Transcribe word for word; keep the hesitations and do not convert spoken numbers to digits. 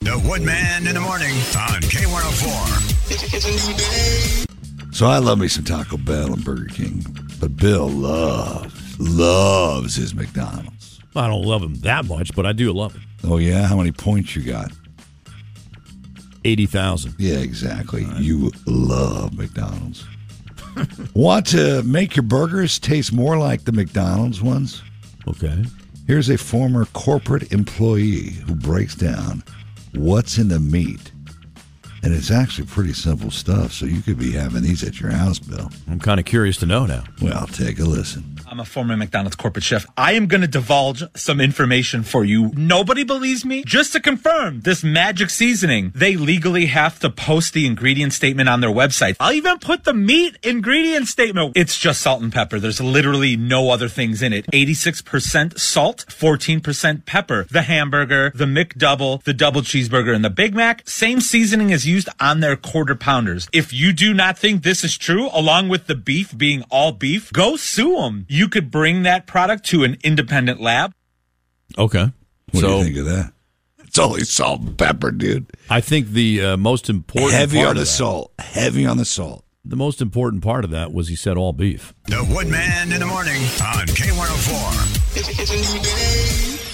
The Woodman in the morning on K one oh four. It's a new day. So I love me some Taco Bell and Burger King, but Bill loves, loves his McDonald's. I don't love him that much, but I do love him. Oh, yeah? How many points you got? eighty thousand. Yeah, exactly. Right. You love McDonald's. Want to make your burgers taste more like the McDonald's ones? Okay. Here's a former corporate employee who breaks down what's in the meat. And it's actually pretty simple stuff, so you could be having these at your house, Bill. I'm kind of curious to know now. Well, take a listen. I'm a former McDonald's corporate chef. I am going to divulge some information for you. Nobody believes me. Just to confirm, this magic seasoning, they legally have to post the ingredient statement on their website. I'll even put the meat ingredient statement. It's just salt and pepper. There's literally no other things in it. eighty-six percent salt, fourteen percent pepper. The hamburger, the McDouble, the double cheeseburger, and the Big Mac, same seasoning is used on their quarter pounders. If you do not think this is true, along with the beef being all beef, go sue them. You could bring that product to an independent lab. Okay. What so, do you think of that? It's only salt and pepper, dude. I think the uh, most important Heavy part on the of that, salt. Heavy on the salt. The most important part of that was he said all beef. The Woodman in the morning on K one oh four. It's a new day.